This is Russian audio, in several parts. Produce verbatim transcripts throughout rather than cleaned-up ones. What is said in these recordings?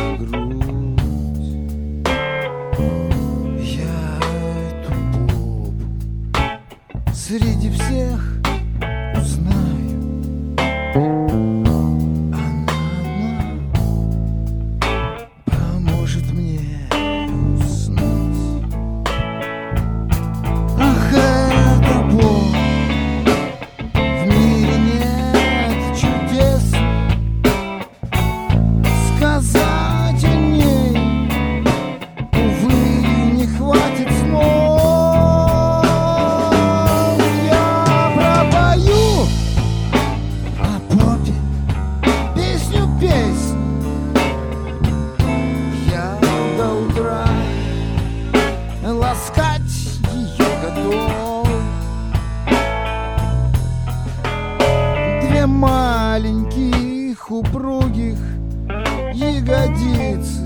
грудь. Я эту бобу среди всех узнаю. Она одна поможет мне уснуть. Ах, это Бог, в мире нет чудес. Сказать о ней, увы, не хватит слов. Я пропою о попе песню песнь. Я до утра ласкать ее готов. Две маленьких упругих ягодицы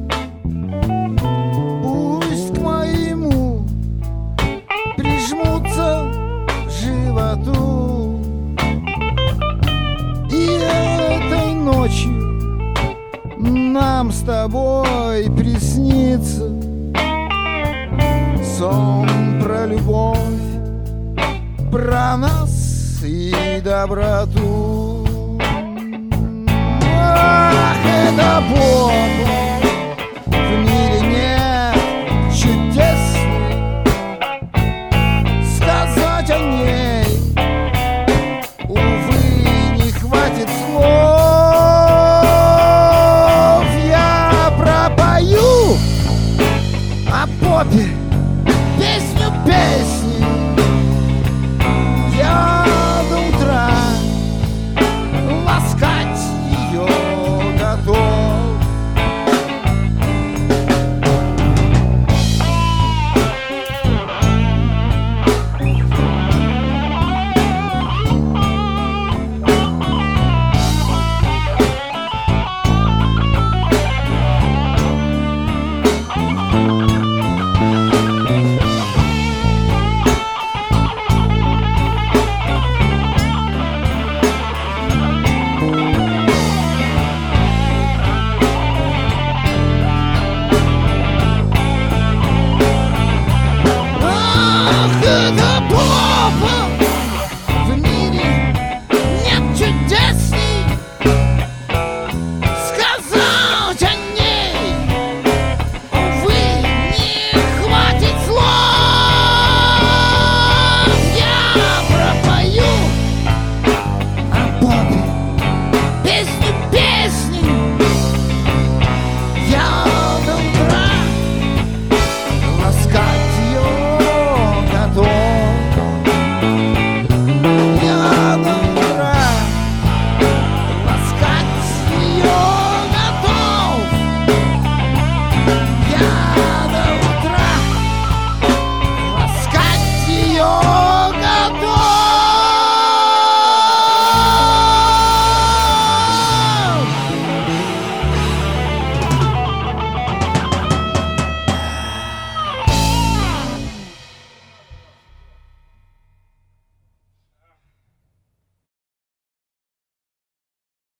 пусть к моему прижмутся к животу. И этой ночью нам с тобой приснится сон про любовь, про нас и доброту. Ах, это Бог, в мире нет чудесней. Сказать о ней, увы, не хватит слов. Я пропою о попе песню песни. Я до утра ласкать ее готов. Ах, это попа